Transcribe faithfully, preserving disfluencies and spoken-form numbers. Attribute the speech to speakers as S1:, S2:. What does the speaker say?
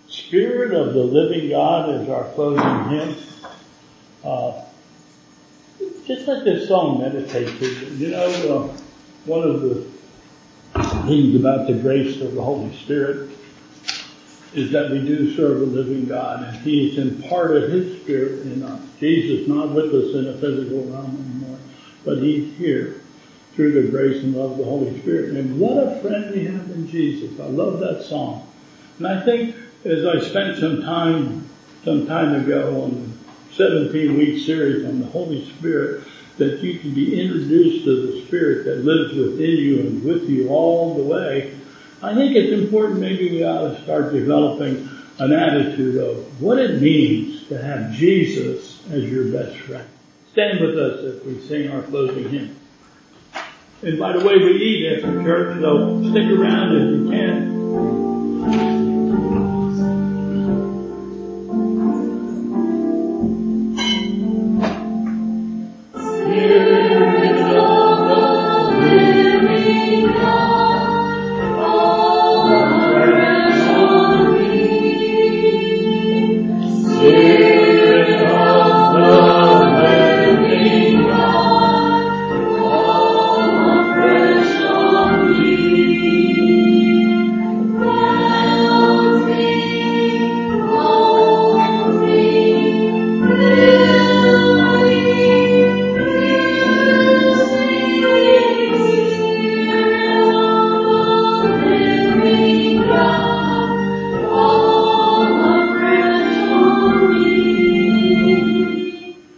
S1: Spirit of the Living God is our closing hymn. Uh, just like this song meditates. You know, uh, one of the things about the grace of the Holy Spirit is that we do serve a living God, and He has imparted His Spirit in us. Jesus not with us in a physical realm anymore, but He's here through the grace and love of the Holy Spirit. And what a friend we have in Jesus. I love that song. And I think as I spent some time, some time ago on the seventeen week series on the Holy Spirit, that you can be introduced to the Spirit that lives within you and with you all the way. I think it's important maybe we ought to start developing an attitude of what it means to have Jesus as your best friend. Stand with us as we sing our closing hymn. And by the way, we eat after church, so stick around if you can.